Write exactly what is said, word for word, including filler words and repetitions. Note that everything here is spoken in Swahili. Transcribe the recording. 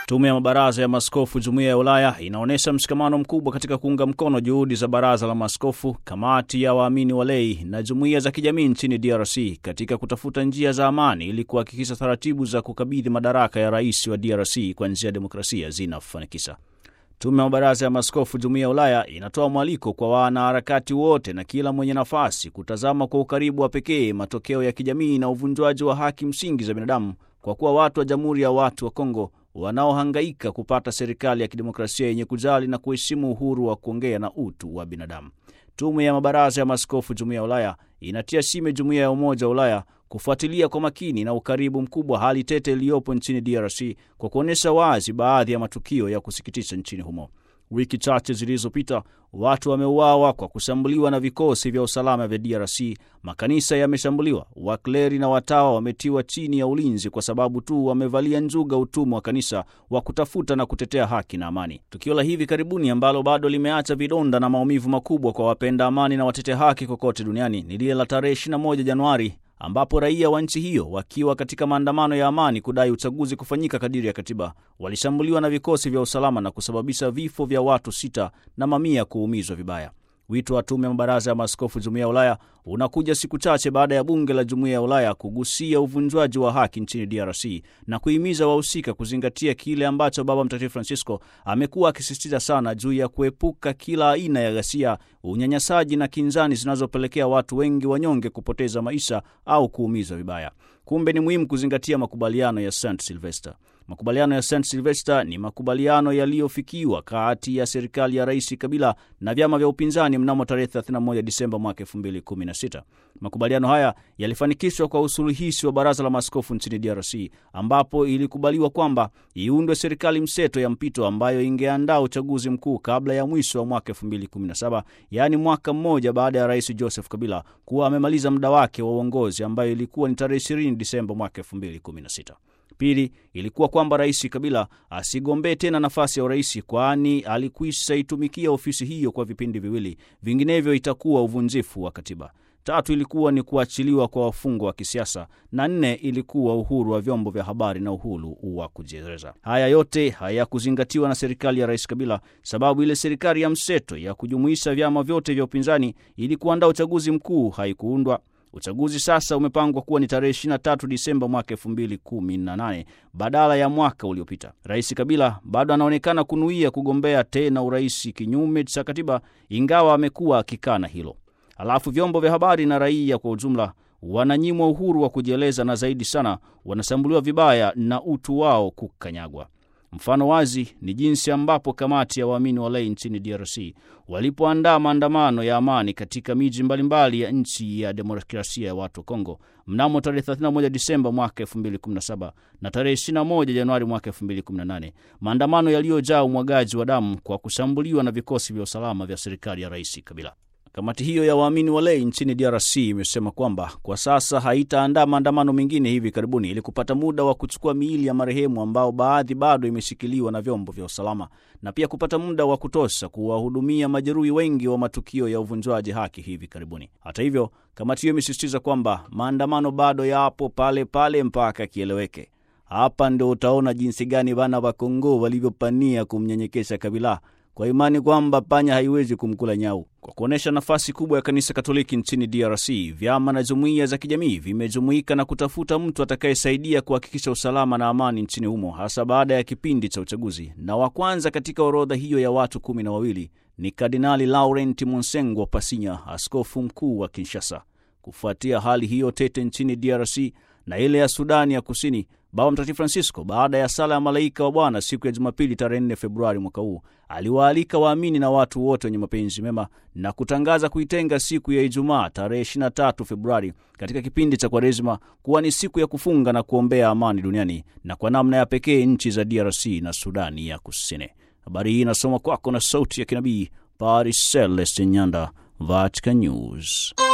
Tume ya mabaraza ya maaskofu Jumuiya ya Ulaya inaonyesha mshikamano mkubwa katika kuunga mkono juhudi za baraza la maaskofu, kamati ya waamini walei na jumuiya za kijamii nchini D R C katika kutafuta njia za amani ili kuhakikisha taratibu za kukabidhi madaraka ya rais wa D R C kwa njia ya demokrasia zinafanikisha. Tume ya mabaraza ya maaskofu Jumuiya ya Ulaya inatoa mwaliko kwa wanaharakati wote na kila mwenye nafasi kutazama kwa ukaribu wa pekee matokeo ya kijamii na uvunjwaji wa haki msingi za binadamu, kwa kuwa watu wa Jamhuri ya Watu wa Kongo wanaohangaika kupata serikali ya kidemokrasia yenye kujali na kuheshimu uhuru wa kuongea na utu wa binadamu. Tume ya mabaraza ya maaskofu Jumuiya ya Ulaya inatia shime Jumuiya ya Umoja wa Ulaya kufuatilia kwa makini na ukaribu mkubwa hali tete iliyopo nchini D R C kwa kuonesha wazi baadhi ya matukio ya kusikitisha nchini humo. Wiki chache zilizopita watu wameuawa kwa kushambuliwa na vikosi vya usalama vya D R C, makanisa yameshambuliwa, wakleri na watawa wametiwa chini ya ulinzi kwa sababu tu wamevalia njuga utumwa wa kanisa wa kutafuta na kutetea haki na amani. Tukio la hivi karibuni ambalo bado limeacha vidonda na maumivu makubwa kwa wapenda amani na watetea haki kokote duniani ni lile la tarehe ishirini na moja Januari, ambapo raia wa nchi hiyo wakiwa katika maandamano ya amani kudai uchaguzi kufanyika kadiri ya katiba walishambuliwa na vikosi vya usalama na kusababisha vifo vya watu sita na mamia kuumizwa vibaya. Wito wa tume ya mabaraza ya maaskofu Jumuiya ya Ulaya unakuja siku chache baada ya bunge la Jumuiya ya Ulaya kugusia uvunjwaji wa haki nchini D R C na kuhimiza wahusika kuzingatia kile ambacho Baba Mtakatifu Francisco amekuwa akisisitiza sana juu ya kuepuka kila aina ya ghasia, unyanyasaji na kinzani zinazopelekea watu wengi wanyonge kupoteza maisha au kuumizwa vibaya. Kumbe ni muhimu kuzingatia makubaliano ya Saint Sylvester. Makubaliano ya Saint Sylvester ni makubaliano yaliyofikiwa kati ya serikali ya Rais Kabila na vyama vya upinzani mnamo tarehe thelathini na moja Disemba mwaka elfu mbili kumi na sita. Makubaliano haya yalifanikishwa kwa usuluhishi wa baraza la maaskofu nchini D R C, ambapo ilikubaliwa kwamba iundwe serikali mseto ya mpito ambayo ingeandaa uchaguzi mkuu kabla ya mwisho wa mwaka elfu mbili kumi na saba, yaani mwaka mmoja baada ya Rais Joseph Kabila kuwa amemaliza muda wake wa uongozi, ambayo ilikuwa ni tarehe ishirini Disemba mwaka elfu mbili kumi na sita. Pili, ilikuwa kwamba Rais Kabila asigombee tena nafasi ya urais, kwani alikwisha itumikia ofisi hiyo kwa vipindi viwili, vinginevyo itakuwa uvunjifu wa katiba. Tatu, ilikuwa ni kuachiliwa kwa wafungwa wa kisiasa, na nne, ilikuwa uhuru wa vyombo vya habari na uhuru wa kujieleza. Haya yote hayakuzingatiwa na serikali ya Rais Kabila, sababu ile serikali ya mseto ya kujumuisha vyama vyote vya upinzani ili kuandaa uchaguzi mkuu haikuundwa. Uchaguzi sasa umepangwa kuwa ni tarehe ishirini na tatu Disemba mwaka elfu mbili kumi na nane badala ya mwaka uliopita. Rais Kabila bado anaonekana kunuia kugombea tena urais kinyume cha katiba, ingawa amekuwa akikana hilo. Alafu vyombo vya habari na raia kwa ujumla wananyimwa uhuru wa kujieleza, na zaidi sana wanashambuliwa vibaya na utu wao kukanyagwa. Mfano wazi ni jinsi ambapo kamati ya waamini walei nchini D R C walipoandaa maandamano ya amani katika miji mbalimbali ya nchi ya demokrasia ya watu wa Kongo mnamo tarehe thelathini na moja Disemba mwaka elfu mbili kumi na saba na tarehe ishirini na moja Januari mwaka elfu mbili kumi na nane, maandamano yaliyojaa umwagaji wa damu kwa kushambuliwa na vikosi vya usalama vya serikali ya Rais Kabila. Kamati hiyo ya waamini walei nchini D R C imesema kwamba kwa sasa haitaandaa maandamano mengine hivi karibuni ili kupata muda wa kuchukua miili ya marehemu ambao baadhi bado imeshikiliwa na vyombo vya usalama, na pia kupata muda wa kutosha kuwahudumia majeruhi wengi wa matukio ya uvunjwaji haki hivi karibuni. Hata hivyo, kamati hiyo imesisitiza kwamba maandamano bado yapo pale pale mpaka kieleweke. Hapa ndio utaona jinsi gani bana wa Kongo walivyopania kumnyenyekesha Kabila kwa imani kwamba panya haiwezi kumkula nyau. Kwa kuonesha nafasi kubwa ya kanisa Katoliki nchini D R C, vyama na jumuiya za kijamii vimejumuika na kutafuta mtu atakayesaidia kuhakikisha usalama na amani nchini humo, hasa baada ya kipindi cha uchaguzi. Na wa kwanza katika orodha hiyo ya watu kumi na wawili ni Kardinali Laurent Monsengwo Pasinya, askofu mkuu wa Kinshasa. Kufuatia hali hiyo tete nchini D R C na ile ya Sudani ya Kusini, Baba Mtakatifu Francisco, baada ya sala ya malaika wa Bwana siku ya Jumapili tarehe nne Februari mwaka huu, aliwaalika waamini na watu wote wenye mapenzi mema na kutangaza kuitenga siku ya Ijumaa tarehe ishirini na tatu Februari katika kipindi cha Kwaresima kuwa ni siku ya kufunga na kuombea amani duniani, na kwa namna ya pekee nchi za D R C na Sudani ya Kusini. Habari hii inasoma kwako na sauti ya kinabii Padre Celeste Nyanda, Vatican News.